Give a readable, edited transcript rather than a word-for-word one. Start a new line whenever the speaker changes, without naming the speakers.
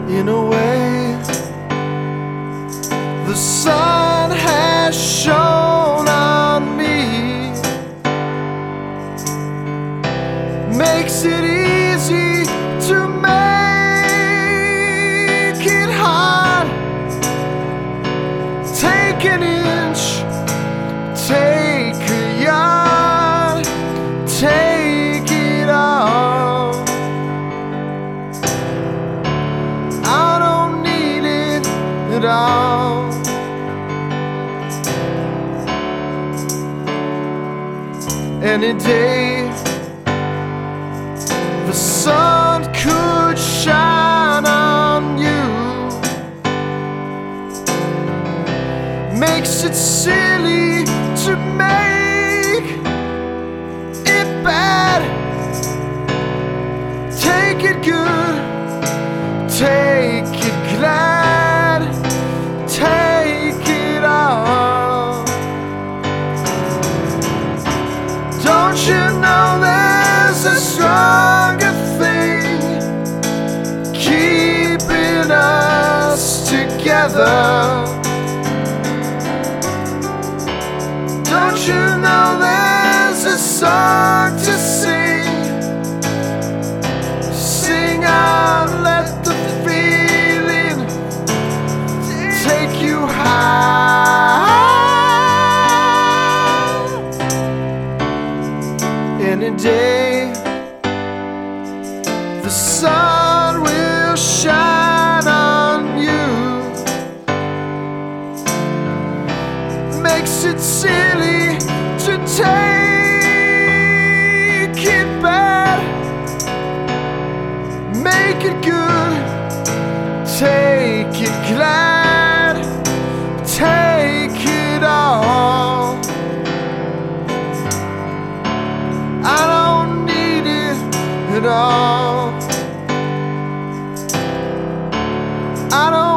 In a way, the sun has shone on me, makes it easy to make it hard. Take an inch, take a yard, take it all. I don't need it at all. Any day the sun could shine on you, makes it silly to make it bad. Take it good, take it glad, take it all. Don't you know there's a stronger thing keeping us together? Don't you know there's a song to sing? Sing out, let the feeling take you high. Any day the sun will shine on you, makes it silly to take it bad. Make it good, take it glad, take it all. I don't need it at all. I don't